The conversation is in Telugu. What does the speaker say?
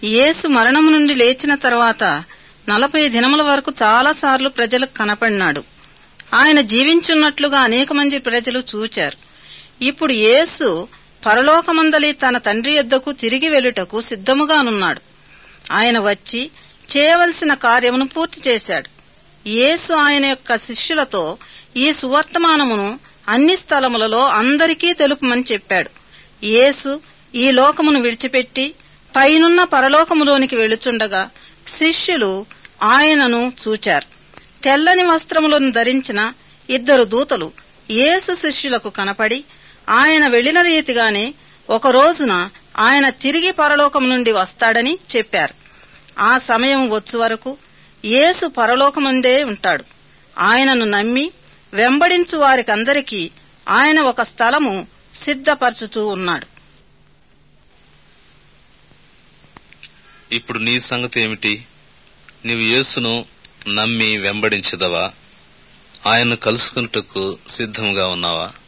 యేసు మరణము నుండి లేచిన తరువాత 40 దినముల వరకు చాలాసార్లు ప్రజలకు కనపడినాడు. ఆయన జీవించున్నట్లుగా అనేక మంది ప్రజలు చూచారు. ఇప్పుడు యేసు పరలోకమందలి తన తండ్రి యొద్దకు తిరిగి వెళ్ళుటకు సిద్ధముగానున్నాడు. ఆయన వచ్చి చేయవలసిన కార్యమును పూర్తి చేశాడు. యేసు ఆయన యొక్క శిష్యులతో ఈ సువర్తమానమును అన్ని స్థలములలో అందరికీ తెలుపమని చెప్పాడు. యేసు ఈ లోకమును విడిచిపెట్టి పైనున్న పరలోకములోనికి వెళుచుండగా శిష్యులు ఆయనను చూచారు. తెల్లని వస్త్రములను ధరించిన 2 దూతలు యేసు శిష్యులకు కనపడి ఆయన వెళ్లిన రీతిగానే ఒక రోజున ఆయన తిరిగి పరలోకము నుండి వస్తాడని చెప్పారు. ఆ సమయం వచ్చు వరకు యేసు పరలోకమందే ఉంటాడు. ఆయనను నమ్మి వెంబడించు వారికందరికీ ఆయన ఒక స్థలము సిద్ధపరచుచూ ఉన్నాడు. ఇప్పుడు నీ సంగతి ఏమిటి? నీవు యేసును నమ్మి వెంబడించదవా? ఆయన్ను కలుసుకున్నట్టుకు సిద్ధముగా ఉన్నావా?